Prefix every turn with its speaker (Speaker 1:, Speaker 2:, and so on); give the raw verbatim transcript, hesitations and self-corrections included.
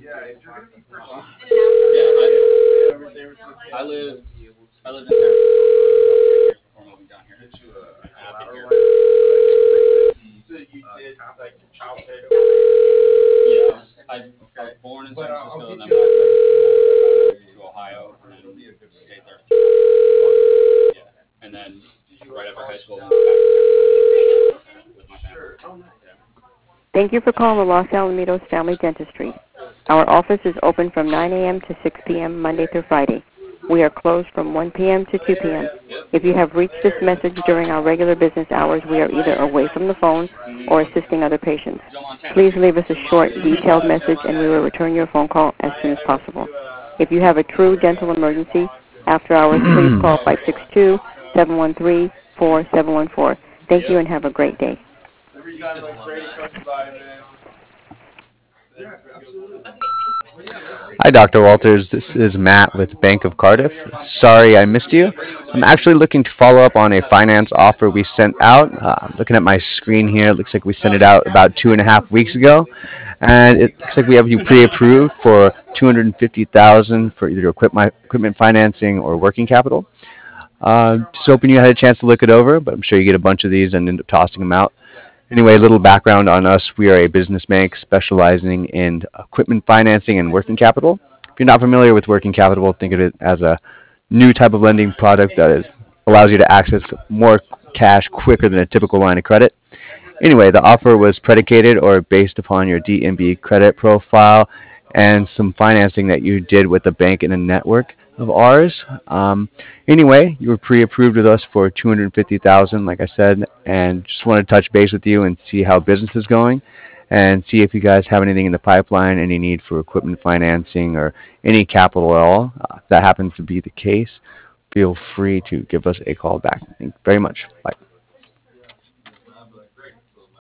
Speaker 1: I, I lived I lived in San Francisco years before moving down here. And I've been here. Yeah, I was I, I was born in San Francisco, and then I moved to Ohio, and then stayed there. Yeah, and then right after high school, moved back to San Francisco with my family. Yeah.
Speaker 2: Thank you for calling the Los Alamitos Family Dentistry. Our office is open from nine a.m. to six p.m. Monday through Friday. We are closed from one p.m. to two p.m. If you have reached this message during our regular business hours, we are either away from the phone or assisting other patients. Please leave us a short, detailed message, and we will return your phone call as soon as possible. If you have a true dental emergency, after hours, please call five six two, seven one three, four seven one four. Thank you and have a great day.
Speaker 3: Hi, Doctor Walters. This is Matt with Bank of Cardiff. Sorry I missed you. I'm actually looking to follow up on a finance offer we sent out. Uh, looking at my screen here, it looks like we sent it out about two and a half weeks ago, and it looks like we have you pre-approved for two hundred fifty thousand dollars for either equipment equipment financing or working capital. Uh, just hoping you had a chance to look it over, but I'm sure you get a bunch of these and end up tossing them out. Anyway, a little background on us. We are a business bank specializing in equipment financing and working capital. If you're not familiar with working capital, think of it as a new type of lending product that is, allows you to access more cash quicker than a typical line of credit. Anyway, the offer was predicated or based upon your D N B credit profile and some financing that you did with a bank in a network of ours. Um, anyway, you were pre-approved with us for two hundred fifty thousand dollars, like I said, and just wanted to touch base with you and see how business is going and see if you guys have anything in the pipeline, any need for equipment financing or any capital at all. Uh, if that happens to be the case, feel free to give us a call back. Thank you very much. Bye.